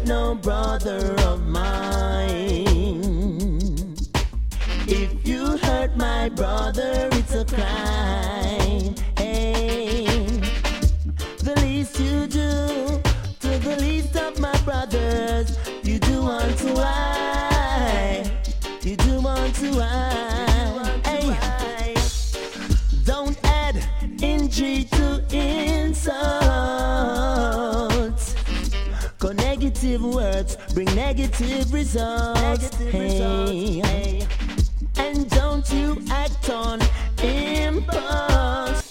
hurt no brother of mine. If you hurt my brother, it's a crime. Hey, the least you do to the least of my brothers, you do unto I. You do unto I. Hey, don't add injury to insults. 'Cause negative words bring negative results. Hey, and don't you act on impulse.